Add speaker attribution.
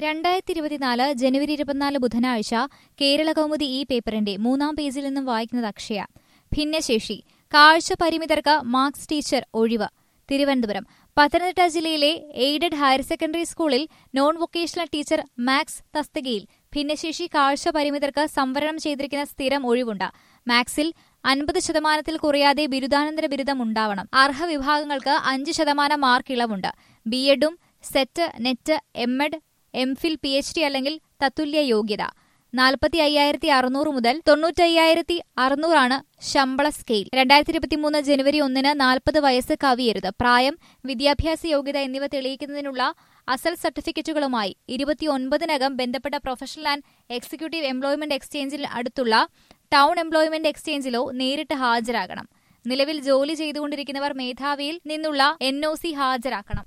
Speaker 1: 2024 ജനുവരി 24 ബുധനാഴ്ച കേരളകൗമുദി ഈ പേപ്പറിന്റെ 3-ാം പേജിൽ നിന്നും വായിക്കുന്നത് അക്ഷയ. ഭിന്നശേഷി കാഴ്ച പരിമിതർക്ക് മാർക്സ് ടീച്ചർ ഒഴിവ്. തിരുവനന്തപുരം. പത്തനംതിട്ട ജില്ലയിലെ എയ്ഡഡ് ഹയർ സെക്കൻഡറി സ്കൂളിൽ നോൺ വൊക്കേഷണൽ ടീച്ചർ മാത്സ് തസ്തികയിൽ ഭിന്നശേഷി കാഴ്ച പരിമിതർക്ക് സംവരണം ചെയ്തിരിക്കുന്ന സ്ഥിരം ഒഴിവുണ്ട്. മാത്സിൽ 50% കുറയാതെ ബിരുദാനന്തര ബിരുദം ഉണ്ടാവണം. അർഹ വിഭാഗങ്ങൾക്ക് 5% മാർക്ക് ഇളവുണ്ട്. ബിഎഡും set, net, MEd, MPhil, PhD അല്ലെങ്കിൽ തത്തുല്യ യോഗ്യത. 45,600 മുതൽ 95,600 ആണ് ശമ്പള സ്കെയിൽ. 2023 ജനുവരി 1 40 വയസ്സ് കവിയരുത്. പ്രായം, വിദ്യാഭ്യാസ യോഗ്യത എന്നിവ തെളിയിക്കുന്നതിനുള്ള അസൽ സർട്ടിഫിക്കറ്റുകളുമായി 29-നകം ബന്ധപ്പെട്ട പ്രൊഫഷണൽ ആൻഡ് എക്സിക്യൂട്ടീവ് എംപ്ലോയ്മെന്റ് എക്സ്ചേഞ്ചിൽ അടുത്തുള്ള ടൗൺ എംപ്ലോയ്മെന്റ് എക്സ്ചേഞ്ചിലോ നേരിട്ട് ഹാജരാകണം. നിലവിൽ ജോലി ചെയ്തുകൊണ്ടിരിക്കുന്നവർ മേധാവിയിൽ നിന്നുള്ള NOC ഹാജരാക്കണം.